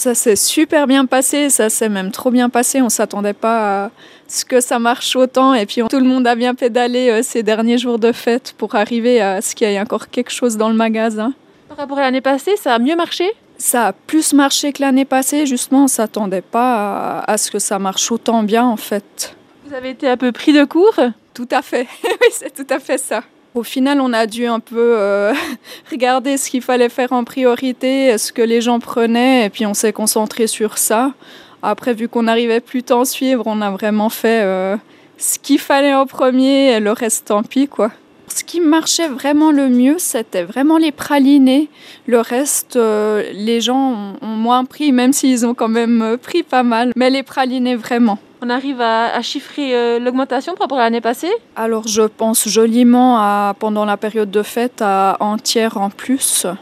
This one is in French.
ça s'est super bien passé, ça s'est même trop bien passé. On ne s'attendait pas à ce que ça marche autant. Et puis tout le monde a bien pédalé ces derniers jours de fête pour arriver à ce qu'il y ait encore quelque chose dans le magasin. Par rapport à l'année passée, ça a mieux marché? Ça a plus marché que l'année passée. Justement, on ne s'attendait pas à ce que ça marche autant bien en fait. Vous avez été un peu pris de court? Tout à fait, oui, c'est tout à fait ça. Au final, on a dû un peu regarder ce qu'il fallait faire en priorité, ce que les gens prenaient, et puis on s'est concentré sur ça. Après, vu qu'on n'arrivait plus tant à suivre, on a vraiment fait ce qu'il fallait en premier, et le reste, tant pis, quoi. Ce qui marchait vraiment le mieux, c'était vraiment les pralinés. Le reste, les gens ont moins pris, même s'ils ont quand même pris pas mal. Mais les pralinés, vraiment. On arrive à chiffrer l'augmentation par rapport à l'année passée? Alors je pense joliment pendant la période de fête à un tiers en plus.